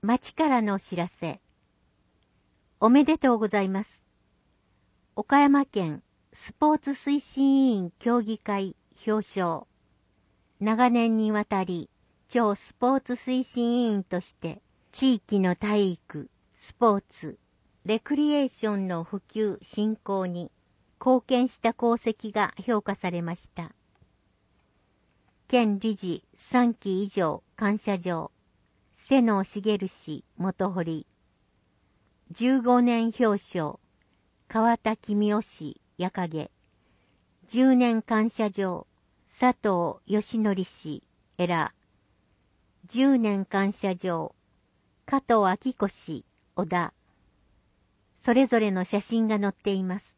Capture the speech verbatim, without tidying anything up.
町からのお知らせ。おめでとうございます。岡山県スポーツ推進委員協議会表彰。長年にわたり、超スポーツ推進委員として、地域の体育、スポーツ、レクリエーションの普及振興に貢献した功績が評価されました。県理事さんき以上感謝状、瀬野茂氏元堀。じゅうごねん表彰、川田公夫氏矢影。じゅうねん感謝状、佐藤義則氏エラ。じゅうねん感謝状、加藤明子氏小田。それぞれの写真が載っています。